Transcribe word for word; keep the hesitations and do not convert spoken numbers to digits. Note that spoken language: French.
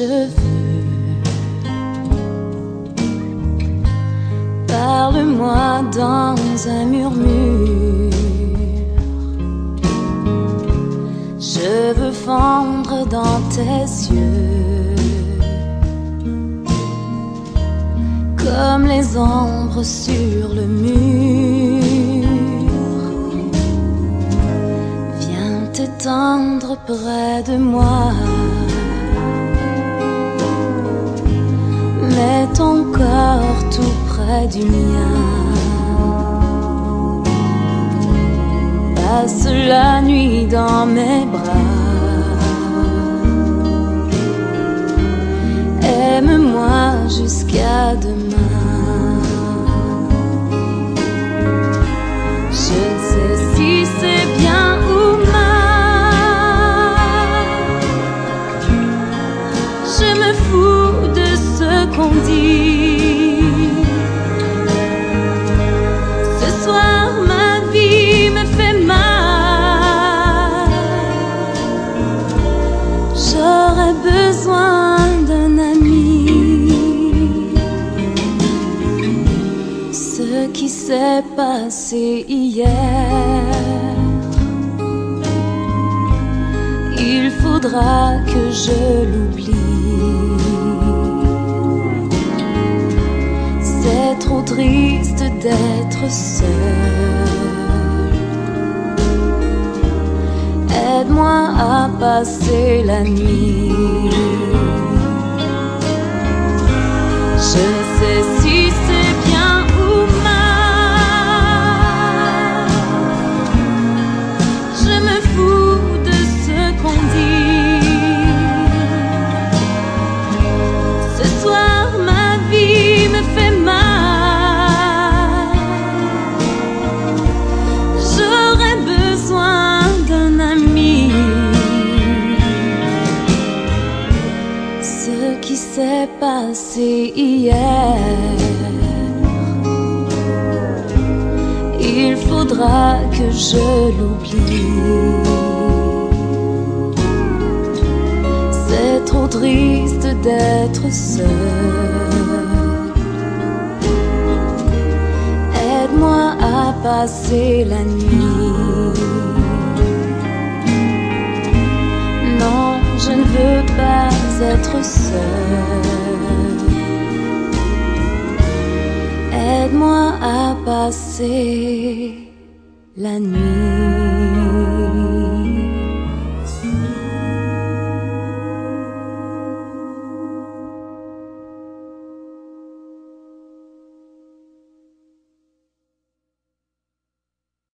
cheveux. Parle-moi dans un murmure. Je veux fondre dans tes yeux comme les ombres sur le mur. Viens t'étendre près de moi, mets ton corps tout près du mien. Passe la nuit dans mes bras. Aime-moi jusqu'à demain. Je ne sais si c'est bien ou mal. Je me fous de ce qu'on dit. Ce soir ma vie me fait mal. J'aurais besoin d'un ami. Ce qui s'est passé hier, il faudra que je l'oublie. C'est trop triste d'être seul. Aide-moi à passer la nuit. Je ne sais si c'est bien ou mal. Je me fous de ce qu'on dit. Ce soir ma vie me fait mal. J'aurais besoin d'un ami. Ce qui s'est passé hier, il faudra que je l'oublie. C'est trop triste d'être seul. Aide-moi à passer la nuit. Non, je ne veux pas être seule. Aide-moi à passer la nuit.